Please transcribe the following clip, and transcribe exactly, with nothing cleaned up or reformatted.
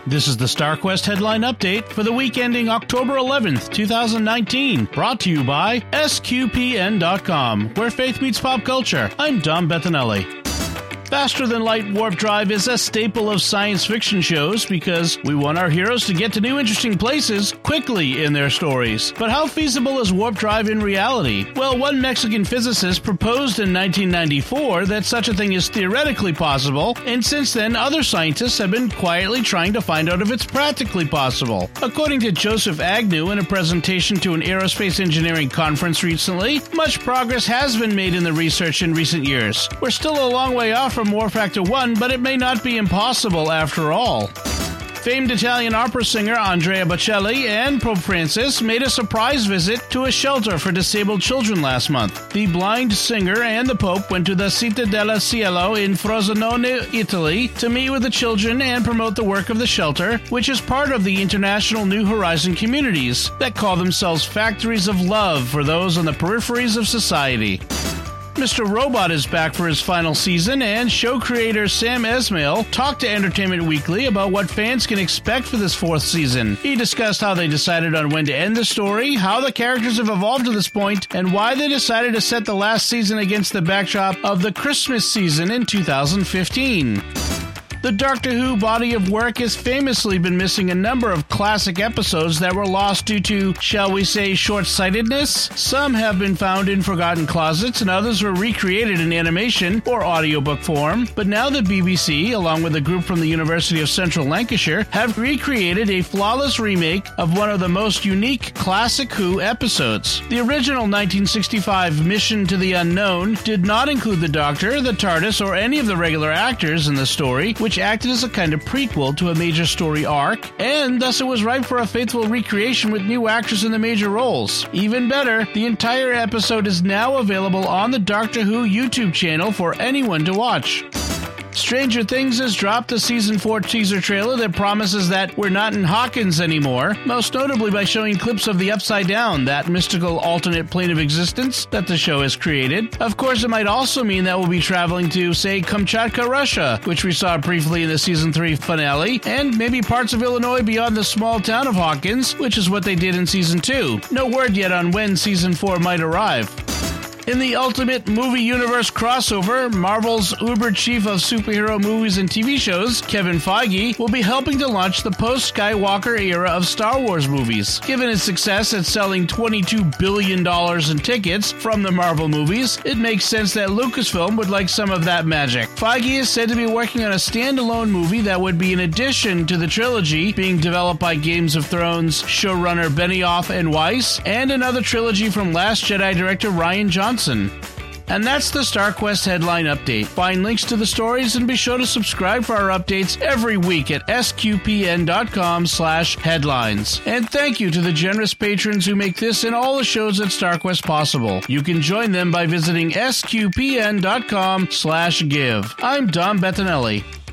This is the StarQuest headline update for the week ending October eleventh, twenty nineteen, brought to you by S Q P N dot com, where faith meets pop culture. I'm Dom Bettinelli. Faster-than-light warp drive is a staple of science fiction shows because we want our heroes to get to new interesting places quickly in their stories. But how feasible is warp drive in reality? Well, one Mexican physicist proposed in nineteen ninety-four that such a thing is theoretically possible, and since then other scientists have been quietly trying to find out if it's practically possible. According to Joseph Agnew in a presentation to an aerospace engineering conference recently, much progress has been made in the research in recent years. We're still a long way off from Warp Factor one, but it may not be impossible after all. Famed Italian opera singer Andrea Bocelli and Pope Francis made a surprise visit to a shelter for disabled children last month. The blind singer and the Pope went to the Città del Cielo in Frosinone, Italy, to meet with the children and promote the work of the shelter, which is part of the international New Horizon communities that call themselves factories of love for those on the peripheries of society. Mister Robot is back for his final season, and show creator Sam Esmail talked to Entertainment Weekly about what fans can expect for this fourth season. He discussed how they decided on when to end the story, how the characters have evolved to this point, and why they decided to set the last season against the backdrop of the Christmas season in two thousand fifteen. The Doctor Who body of work has famously been missing a number of classic episodes that were lost due to, shall we say, short-sightedness. Some have been found in forgotten closets, and others were recreated in animation or audiobook form. But now the B B C, along with a group from the University of Central Lancashire, have recreated a flawless remake of one of the most unique classic Who episodes. The original nineteen sixty-five Mission to the Unknown did not include the Doctor, the TARDIS, or any of the regular actors in the story, which acted as a kind of prequel to a major story arc, and thus it was ripe for a faithful recreation with new actors in the major roles. Even better, the entire episode is now available on the Doctor Who YouTube channel for anyone to watch. Stranger Things has dropped a Season four teaser trailer that promises that we're not in Hawkins anymore, most notably by showing clips of the Upside Down, that mystical alternate plane of existence that the show has created. Of course, it might also mean that we'll be traveling to, say, Kamchatka, Russia, which we saw briefly in the Season three finale, and maybe parts of Illinois beyond the small town of Hawkins, which is what they did in Season two. No word yet on when Season four might arrive. In the Ultimate Movie Universe crossover, Marvel's uber chief of superhero movies and T V shows, Kevin Feige, will be helping to launch the post-Skywalker era of Star Wars movies. Given its success at selling twenty-two billion dollars in tickets from the Marvel movies, it makes sense that Lucasfilm would like some of that magic. Feige is said to be working on a standalone movie that would be in addition to the trilogy being developed by Games of Thrones showrunner Benioff and Weiss, and another trilogy from Last Jedi director Rian Johnson. And that's the StarQuest headline update. Find links to the stories and be sure to subscribe for our updates every week at S Q P N dot com slash headlines. And thank you to the generous patrons who make this and all the shows at StarQuest possible. You can join them by visiting S Q P N dot com slash give. I'm Dom Bettinelli.